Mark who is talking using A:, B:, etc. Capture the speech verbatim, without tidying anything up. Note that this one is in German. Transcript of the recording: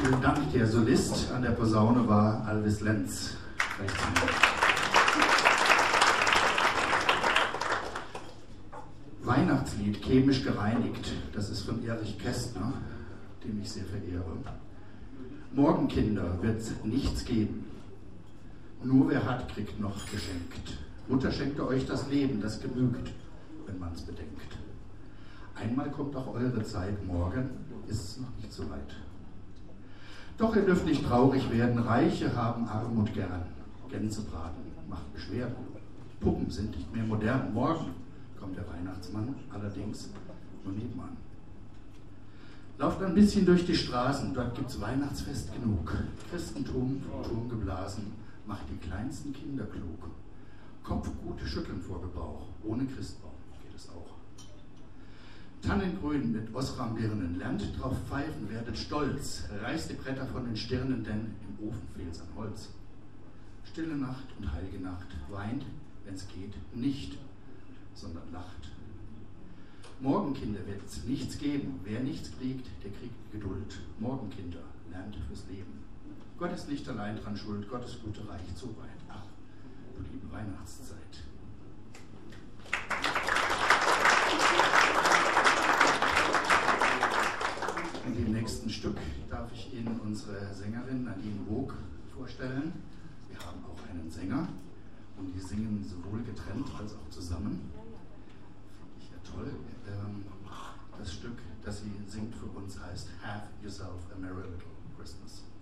A: Vielen Dank. Der Solist an der Posaune war Alvis Lenz. Weihnachtslied, chemisch gereinigt. Das ist von Erich Kästner, den ich sehr verehre. Morgen, Kinder, wird's nichts geben. Nur wer hat, kriegt noch geschenkt. Mutter schenkte euch das Leben, das genügt, wenn man's bedenkt. Einmal kommt auch eure Zeit, morgen ist es noch nicht so weit. Doch ihr dürft nicht traurig werden, Reiche haben Armut gern. Gänsebraten macht Beschwerden. Puppen sind nicht mehr modern. Morgen kommt der Weihnachtsmann, allerdings nur nebenan. Lauft ein bisschen durch die Straßen, dort gibt's Weihnachtsfest genug. Christentum vom Turm geblasen, macht die kleinsten Kinder klug. Kopfgut schütteln vor Gebrauch, ohne Christbaum geht es auch. Tannengrün mit Osram-Birnen, lernt drauf pfeifen, werdet stolz, reißt die Bretter von den Stirnen, denn im Ofen fehlt's an Holz. Stille Nacht und heilige Nacht, weint, wenn's geht, nicht, sondern lacht. Morgen, Kinder, wird's nichts geben, wer nichts kriegt, der kriegt Geduld. Morgen, Kinder, lernt fürs Leben. Gott ist nicht allein dran schuld, Gottes Gute reicht so weit. Ach, du liebe Weihnachtszeit. In dem nächsten Stück darf ich Ihnen unsere Sängerin Nadine Vogt vorstellen. Wir haben auch einen Sänger und die singen sowohl getrennt als auch zusammen. Finde ich ja toll. Das Stück, das sie singt für uns, heißt Have Yourself a Merry Little Christmas.